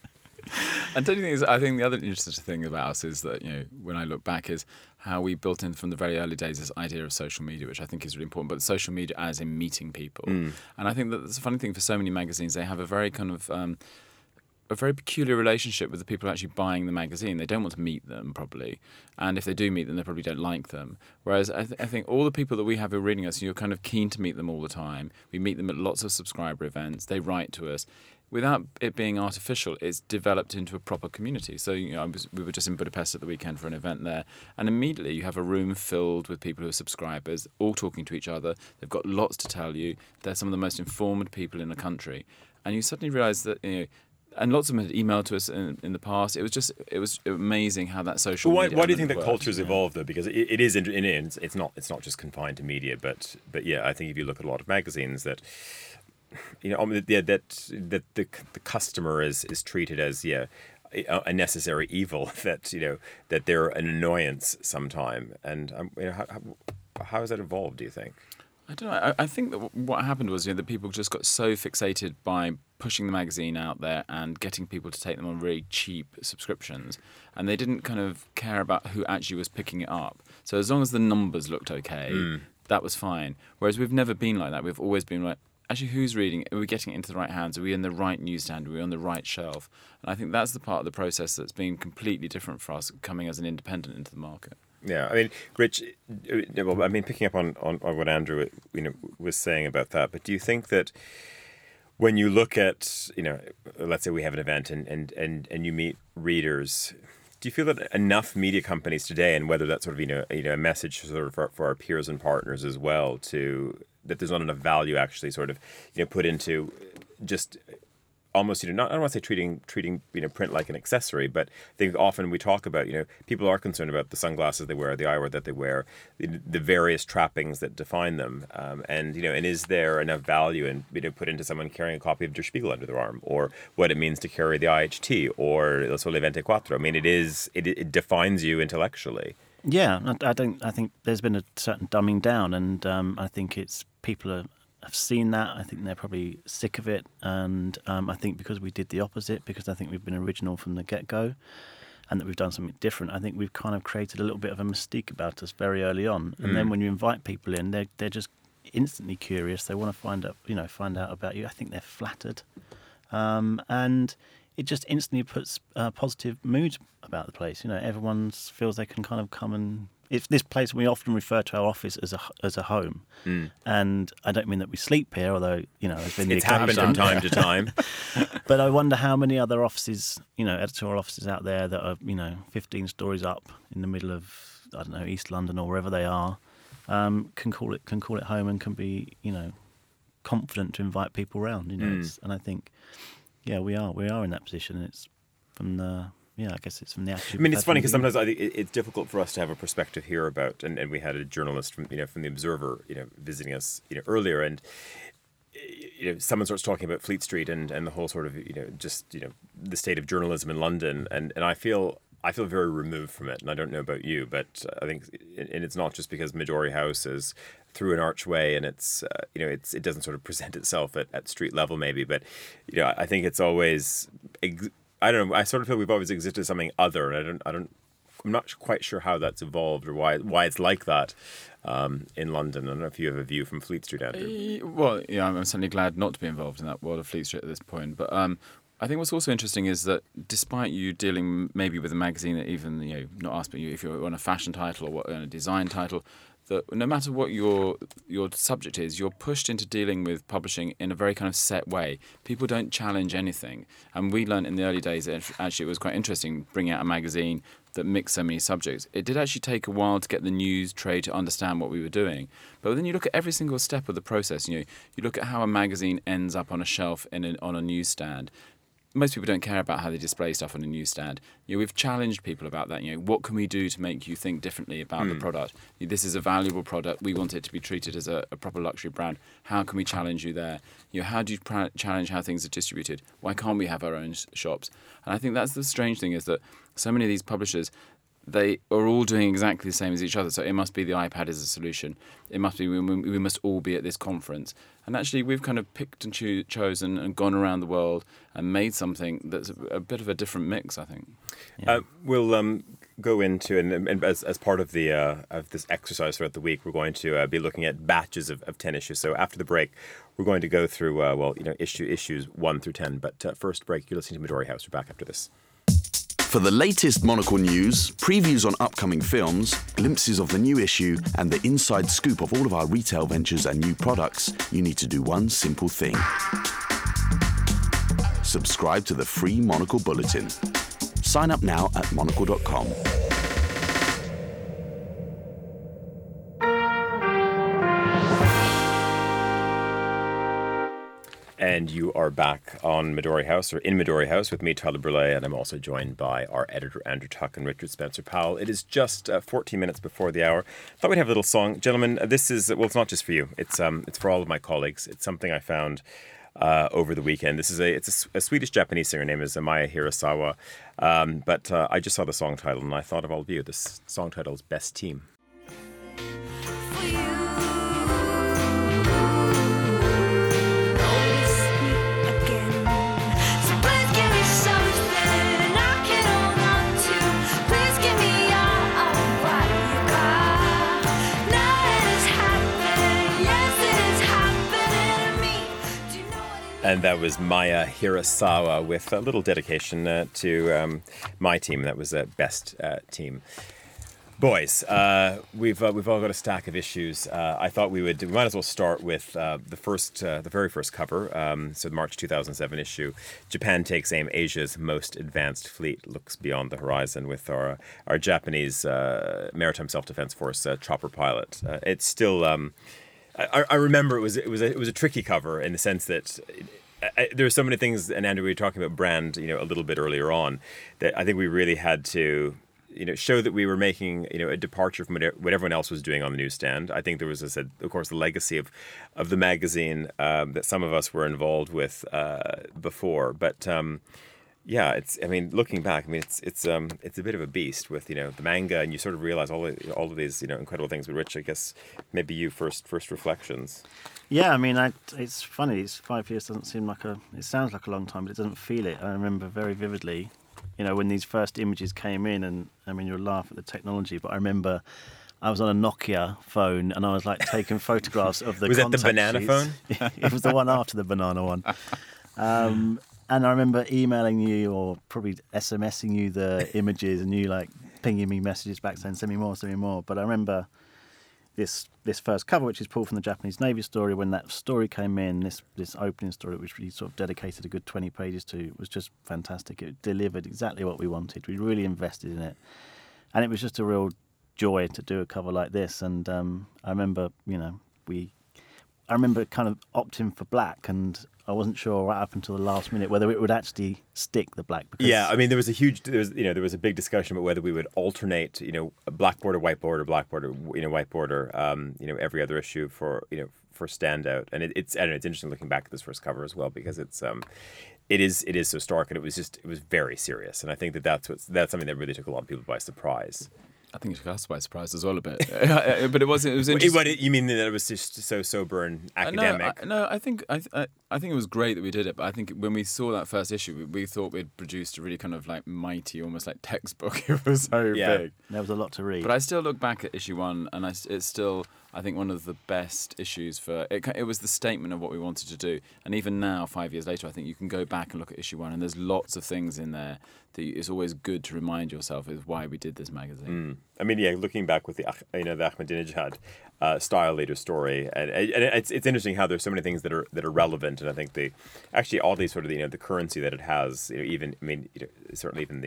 And I think the other interesting thing about us is that, when I look back, is how we built in from the very early days this idea of social media, which I think is really important, but social media as in meeting people. And I think that that's a funny thing for so many magazines. They have a very kind of a very peculiar relationship with the people actually buying the magazine. They don't want to meet them, probably. And if they do meet them, they probably don't like them. Whereas I think all the people that we have who are reading us, you're kind of keen to meet them all the time. We meet them at lots of subscriber events. They write to us. Without it being artificial, it's developed into a proper community. So, we were just in Budapest at the weekend for an event there, and immediately you have a room filled with people who are subscribers, all talking to each other. They've got lots to tell you. They're some of the most informed people in the country. And you suddenly realise that, and lots of them had emailed to us in the past. It was amazing how that social media. Why do you think that culture's evolved though? Because it is it's not just confined to media, but yeah, I think if you look at a lot of magazines that that the customer is treated as a necessary evil, that they're an annoyance sometime, and how has that evolved? Do you think? I don't know. I think that what happened was that people just got so fixated by pushing the magazine out there and getting people to take them on really cheap subscriptions, and they didn't kind of care about who actually was picking it up. So as long as the numbers looked okay, that was fine. Whereas we've never been like that. We've always been like, actually, who's reading it? Are we getting it into the right hands? Are we in the right newsstand? Are we on the right shelf? And I think that's the part of the process that's been completely different for us coming as an independent into the market. Yeah, I mean, Rich, picking up on what Andrew was saying about that, but do you think that when you look at, let's say we have an event and you meet readers, do you feel that enough media companies today, and whether that's sort of a message sort of for our peers and partners as well, that there's not enough value actually sort of put into just almost not, I don't want to say treating print like an accessory, but I think often we talk about people are concerned about the sunglasses they wear, the eyewear that they wear, the various trappings that define them, and is there enough value in put into someone carrying a copy of Der Spiegel under their arm, or what it means to carry the IHT or Il Sole 24? I mean, it defines you intellectually. Yeah, I think there's been a certain dumbing down, and I think people are have seen that. I think they're probably sick of it, and I think because we did the opposite, because I think we've been original from the get-go, and that we've done something different, I think we've kind of created a little bit of a mystique about us very early on. And then when you invite people in, they're just instantly curious. They want to find out about you. I think they're flattered, and it just instantly puts positive mood about the place. Everyone feels they can kind of come and. It's this place. We often refer to our office as a home, and I don't mean that we sleep here, although it's been it's happened from time to time. But I wonder how many other offices, editorial offices out there that are 15 stories up in the middle of East London or wherever they are, can call it home and can be confident to invite people round. And I think we are in that position. And it's from the. Yeah, I guess it's from the attitude. I mean, it's funny because sometimes I think it's difficult for us to have a perspective here about, and we had a journalist from the Observer, visiting us, earlier, and someone starts talking about Fleet Street and the whole sort of, the state of journalism in London, and I feel very removed from it, and I don't know about you, but I think, and it's not just because Midori House is through an archway and it's it doesn't sort of present itself at street level maybe, but I think it's always. I don't know. I sort of feel we've always existed as something other, and I'm not quite sure how that's evolved or why it's like that in London. I don't know if you have a view from Fleet Street, Andrew. Well, yeah, I'm certainly glad not to be involved in that world of Fleet Street at this point. But I think what's also interesting is that despite you dealing maybe with a magazine that even not us, but if you're on a fashion title or on a design title. That no matter what your subject is, you're pushed into dealing with publishing in a very kind of set way. People don't challenge anything. And we learned in the early days that actually it was quite interesting bringing out a magazine that mixed so many subjects. It did actually take a while to get the news trade to understand what we were doing. But then you look at every single step of the process. You look at how a magazine ends up on a shelf on a newsstand. Most people don't care about how they display stuff on a newsstand. We've challenged people about that. What can we do to make you think differently about the product? This is a valuable product. We want it to be treated as a proper luxury brand. How can we challenge you there? How do you challenge how things are distributed? Why can't we have our own shops? And I think that's the strange thing is that so many of these publishers, they are all doing exactly the same as each other. So it must be the iPad is a solution. It must be we must all be at this conference. And actually, we've kind of picked and chosen and gone around the world and made something that's a bit of a different mix, I think. Yeah. We'll go into, and as part of the of this exercise throughout the week, we're going to be looking at batches of 10 issues. So after the break, we're going to go through, issues 1 through 10. But first break, you're listening to Midori House. We're back after this. For the latest Monocle news, previews on upcoming films, glimpses of the new issue, and the inside scoop of all of our retail ventures and new products, you need to do one simple thing. Subscribe to the free Monocle Bulletin. Sign up now at monocle.com. And you are back on Midori House, or in Midori House, with me, Tyler Brûlé, and I'm also joined by our editor, Andrew Tuck, and Richard Spencer-Powell. It is just 14 minutes before the hour. Thought we'd have a little song. Gentlemen, this is, well, it's not just for you. It's for all of my colleagues. It's something I found over the weekend. This is a Swedish-Japanese singer named Maya Hirasawa. But I just saw the song title, and I thought of all of you. This song title is Best Team. For you. And that was Maya Hirasawa with a little dedication to my team. That was Best Team. Boys, we've all got a stack of issues. I thought we might as well start with the very first cover. So the March 2007 issue, Japan takes aim. Asia's most advanced fleet looks beyond the horizon with our Japanese maritime self-defense force chopper pilot. It's still. I remember it was a tricky cover in the sense that there were so many things, and Andrew, we were talking about brand, a little bit earlier on, that I think we really had to, show that we were making, a departure from what everyone else was doing on the newsstand. I think there was, as I said, of course, the legacy of the magazine that some of us were involved with before, but. Yeah, I mean, looking back, I mean, it's a bit of a beast with the manga, and you sort of realize all of these incredible things. But Rich, I guess maybe you first reflections. Yeah, I mean, it's funny. It's 5 years doesn't seem like it sounds like a long time, but it doesn't feel it. I remember very vividly, when these first images came in, and I mean, you'll laugh at the technology, but I remember I was on a Nokia phone and I was like taking photographs of the Was that the contact banana sheets. phone? It was the one after the banana one. And I remember emailing you or probably SMSing you the images and you like pinging me messages back saying, send me more. But I remember this first cover, which is pulled from the Japanese Navy story, when that story came in, this opening story, which we sort of dedicated a good 20 pages to, was just fantastic. It delivered exactly what we wanted. We really invested in it. And it was just a real joy to do a cover like this. And I remember, I remember kind of opting for black, and I wasn't sure right up until the last minute whether it would actually stick the black. Because Yeah, I mean, there was a big discussion about whether we would alternate, a black border, white border, black border, white border, every other issue for standout. And it's interesting looking back at this first cover as well, because it is so stark, and it was very serious. And I think that's something that really took a lot of people by surprise. I think it took us by surprise as well a bit, but it was interesting. What, you mean that it was just so sober and academic? No, I think it was great that we did it, but I think when we saw that first issue, we thought we'd produced a really kind of like mighty, almost like textbook. It was so big. There was a lot to read. But I still look back at issue 1, and it's still, I think, one of the best issues for it. It was the statement of what we wanted to do, and even now, 5 years later, I think you can go back and look at issue 1, and there's lots of things in there that it's always good to remind yourself is why we did this magazine. I mean, yeah, looking back with the Ahmadinejad style leader story, and it's interesting how there's so many things that are relevant, and I think all these sort of the currency that it has, certainly even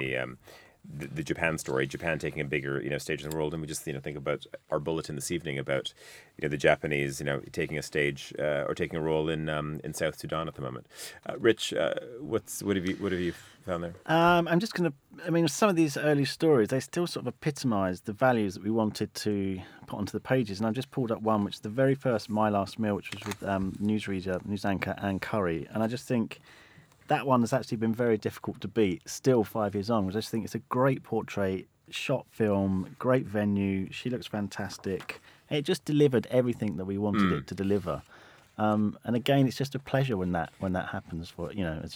the Japan story, Japan taking a bigger stage in the world, and we just think about our bulletin this evening about the Japanese taking a stage or taking a role in South Sudan at the moment. Rich, what have you found there? I'm just going to. I mean, some of these early stories, they still sort of epitomise the values that we wanted to put onto the pages. And I've just pulled up one, which is the very first My Last Meal, which was with news anchor Anne Curry. And I just think that one has actually been very difficult to beat, still 5 years on. I just think it's a great portrait, shot film, great venue. She looks fantastic. It just delivered everything that we wanted it to deliver. And again, it's just a pleasure when that happens. For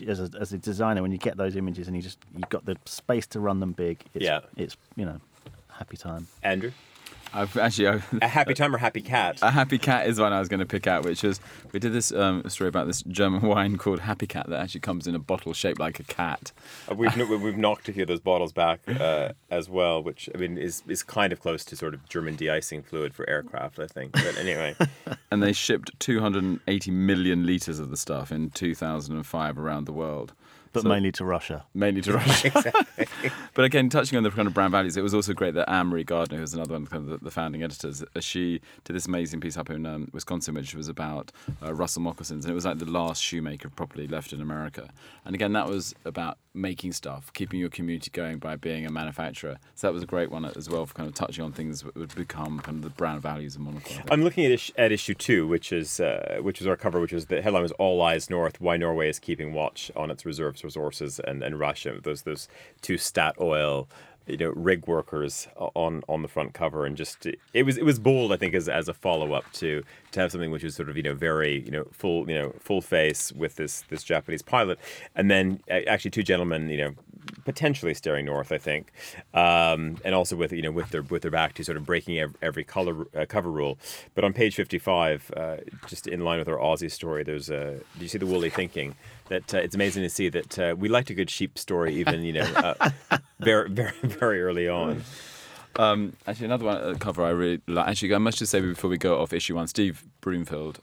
as a designer, when you get those images and you've got the space to run them big. It's happy time. Andrew. A happy time or happy cat? A happy cat is one I was going to pick out, which was we did this story about this German wine called Happy Cat that actually comes in a bottle shaped like a cat. We've knocked a few of those bottles back as well, which I mean is kind of close to sort of German de-icing fluid for aircraft, I think. But anyway, and they shipped 280 million litres of the stuff in 2005 around the world. But mainly to Russia. Exactly. But again, touching on the kind of brand values, it was also great that Anne-Marie Gardner, who's another one of the founding editors, she did this amazing piece up in Wisconsin, which was about Russell moccasins, and it was like the last shoemaker properly left in America. And again, that was about making stuff, keeping your community going by being a manufacturer. So that was a great one as well for kind of touching on things that would become kind of the brand values of Monocle. I'm looking at issue 2, which is our cover, which was the headline was All Eyes North: Why Norway is Keeping Watch on Its Resources and Russia. Those two Statoil rig workers on the front cover, and just it was bold, I think, as a follow up to have something which was sort of very full face with this Japanese pilot, and then actually two gentlemen potentially staring north, I think, and also with their back to sort of breaking every cover rule. But on page 55, just in line with our Aussie story, there's do you see the woolly thinking? That it's amazing to see that we liked a good sheep story even very very very early on. Actually, another one cover I really like. Actually, I must just say before we go off issue 1, Steve Broomfield.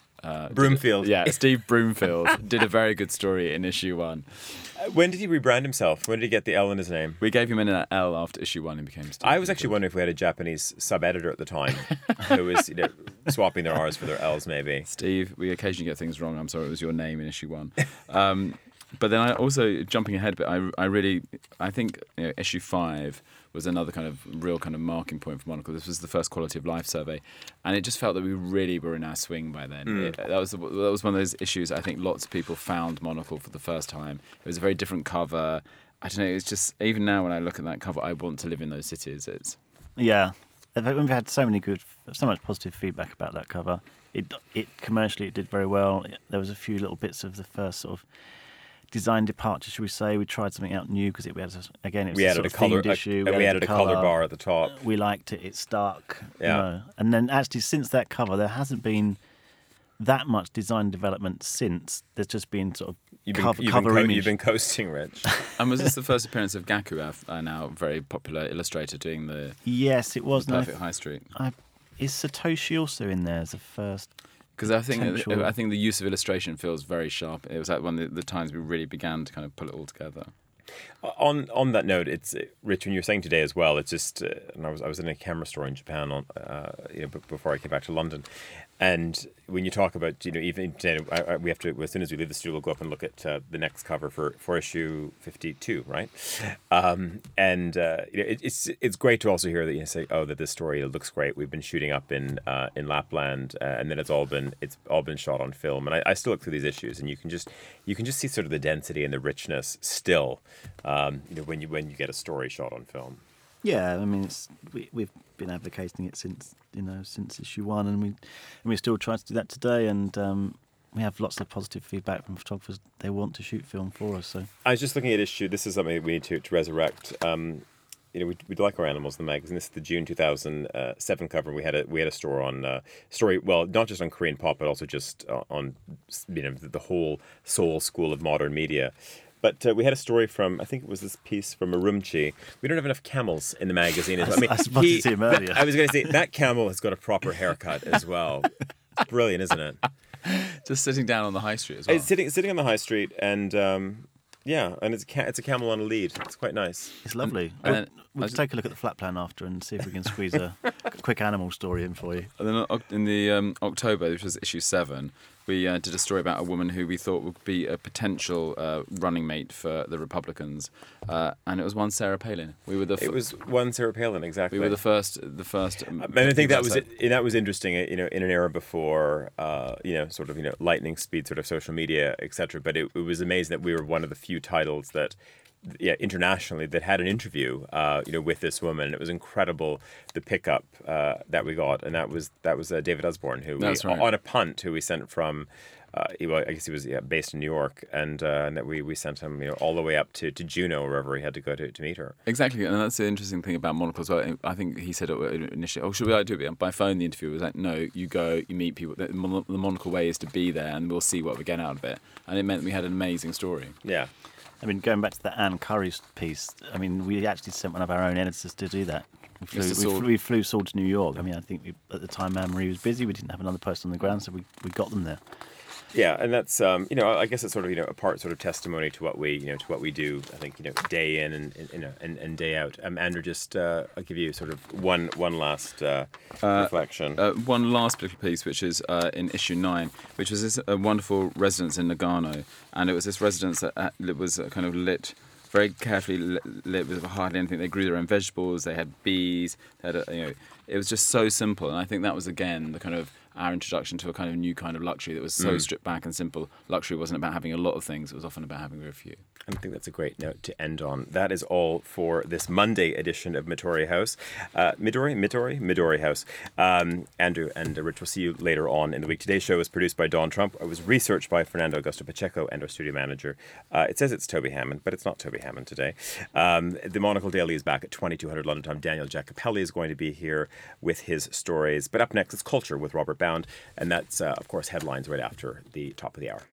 Steve Broomfield did a very good story in issue 1. When did he rebrand himself? When did he get the L in his name? We gave him an L after issue 1 and became Steve. I was actually wondering if we had a Japanese sub-editor at the time who was swapping their R's for their L's, maybe. Steve, we occasionally get things wrong. I'm sorry, it was your name in issue 1. But then I also, jumping ahead a bit, I think issue 5 was another kind of real kind of marking point for Monocle. This was the first quality of life survey, and it just felt that we really were in our swing by then. That was one of those issues. I think lots of people found Monocle for the first time. It was a very different cover. I don't know. It's just, even now when I look at that cover, I want to live in those cities. Yeah, we've had so much positive feedback about that cover. It commercially it did very well. There was a few little bits of the first sort of design departure, should we say. We tried something out new because it was a themed issue. We added a colour bar at the top. We liked it. It's stark. Yeah. And then actually since that cover, there hasn't been that much design development since. There's just been sort of cover image. You've been coasting, Rich. And was this the first appearance of Gaku, our now very popular illustrator, doing the Yes, it was. Perfect High Street? Is Satoshi also in there as a first? Because I think the use of illustration feels very sharp. It was like one of the times we really began to kind of pull it all together. On that note, it's Rich, when you were saying today as well. It's just, and I was in a camera store in Japan before I came back to London, and when you talk about even today, we have to, as soon as we leave the studio, we'll go up and look at the next cover for issue 52, right? It's great to also hear that you say, oh, that this story looks great. We've been shooting up in Lapland, and then it's all been shot on film. And I still look through these issues, and you can just see sort of the density and the richness still. When you get a story shot on film. Yeah, I mean, we've been advocating it since issue 1, and we still try to do that today. And we have lots of positive feedback from photographers. They want to shoot film for us. So I was just looking at issue. This is something we need to resurrect. We'd like our animals in the magazine. This is the June 2007 cover. We had a store on well, not just on Korean pop, but also just on the whole Seoul school of modern media. But we had a story from, I think it was this piece from Urumqi. We don't have enough camels in the magazine. I spotted him earlier. I was going to say, that camel has got a proper haircut as well. It's brilliant, isn't it? Just sitting down on the high street as well. It's sitting on the high street, and and it's a camel on a lead. It's quite nice. It's lovely. We'll take a look at the flat plan after and see if we can squeeze a quick animal story in for you. And then in the October, which was issue 7, we did a story about a woman who we thought would be a potential running mate for the Republicans, and it was one Sarah Palin. It was one Sarah Palin, exactly. We were the first. And I think that was interesting. In an era before, lightning speed sort of social media, etc. But it was amazing that we were one of the few titles that. Yeah, internationally, that had an interview, with this woman. It was incredible the pickup that we got, and that was David Osborne, on a punt, who we sent from. I guess he was based in New York, and that we sent him all the way up to Juneau, wherever he had to go to meet her. Exactly, and that's the interesting thing about Monocle as well. I think he said initially, "Oh, should we do it by phone?" The interview was like, "No, you go, you meet people. The Monocle way is to be there, and we'll see what we get out of it." And it meant we had an amazing story. Yeah. I mean, going back to the Anne Curry piece, I mean, we actually sent one of our own editors to do that. We flew Saul to New York. I mean, I think at the time Anne-Marie was busy. We didn't have another person on the ground, so we got them there. Yeah, and that's I guess it's sort of a part sort of testimony to what we do. I think day in and day out. Andrew, just I'll give you sort of one last reflection. One last little piece, which is in issue 9, which was this wonderful residence in Nagano, and it was this residence that was kind of lit. Very carefully lit with hardly anything. They grew their own vegetables. They had bees. They had it was just so simple, and I think that was again the kind of our introduction to a kind of new kind of luxury that was so stripped back and simple. Luxury wasn't about having a lot of things. It was often about having very few. I think that's a great note to end on. That is all for this Monday edition of Midori House. Midori House. Andrew and Rich, will see you later on in the week. Today's show was produced by Dawn Trump. It was researched by Fernando Augusto Pacheco and our studio manager. It says it's Toby Hammond, but it's not Toby Hammond today. The Monocle Daily is back at 2200 London time. Daniel Jacopelli is going to be here with his stories. But up next is Culture with Robert Bound, and that's, of course, headlines right after the top of the hour.